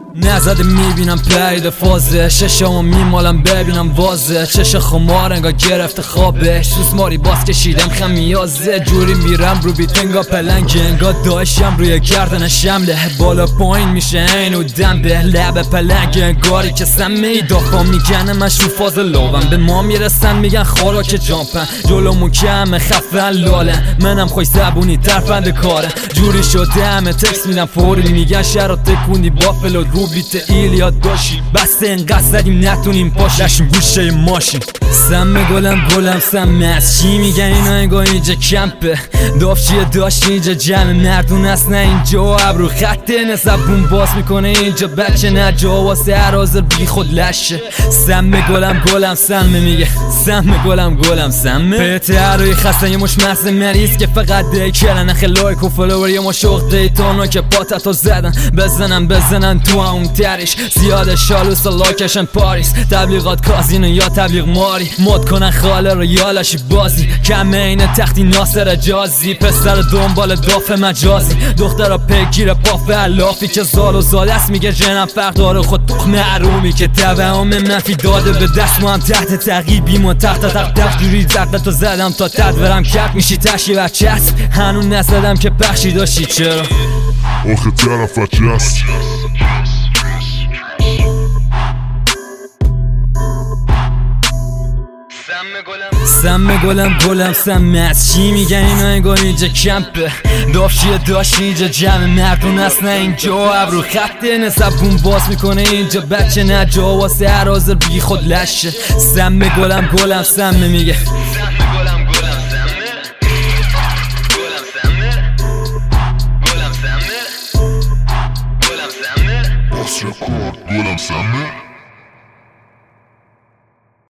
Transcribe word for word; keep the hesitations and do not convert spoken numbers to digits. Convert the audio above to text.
نزده میبینم پرید فازه ششمو میمالم ببینم وازه چش خمار انگار گرفته خوابه سوس ماری باز کشیدم خمیازه جوری میرم رو بیت انگار پلنگ انگار داشتم روی گردن شمله بالا پایین میشه این و دم به لب پلنگ انگاری که سمه دافا میگنه من شو فاز لوبم به ما میرسن میگن خوراک جامپن جلومون کمه خفن لاله منم خوش زبونی ترفند کاره جوری شده همه تکس میدم فوری میگن شرات تکوندی بافلو رو بیت ایلیا داشی بسته انقدر زدیم نتونیم پاش لشیم گوشه ماشین سم گلم گلم سم از چی میگن اینا انگار اینجا کمپه داف چیه داشت اینجا جمع مردون هست نه اینجا ابرو خطه نزبون باز میکنه اینجا بچه نه جا واسه عرازر بی خود لشه سم گلم گلم سم میگه سم گلم گلم سم پیته هروی خسته یه مش مرز مریض که فقط دیکلن خلوی کفلوری یه مش اخ دیتانو که پاتتو زدن بزنن بزنن تو اون تریش زیاد شالوس لاکشن پاریس تبلیغات کازینو یا تبلیغ ماری مد کنن خاله رو یالشی بازی کمه اینه تختی ناصر جازی پسر دنبال داف مجازی دخترها پیگیر پاف علافی که زال و زال است میگه جنم فرق داره خود تخم عرومی که توهم منفی داده به دست ما هم تحت تقیبیم و تحت تحت تحت جوری زقدتو زدم تا تدورم کرد میشی تشی و چست هنون نزدم که بخشی داشتی چرا آخه طرفت جست سم گلم گلم سم از چی میگن اینا انگار اینجا کمپه دافشیه داشت اینجا جمع مردون هست نه اینجا ابرو خطه نزبون باز میکنه اینجا بچه نه جا واسه عرازر بی خود لشه سم گلم گلم سم میگه گلم گلم سمه گلم سمه گلم سمه گلم سمه باز رکورد گلم سمه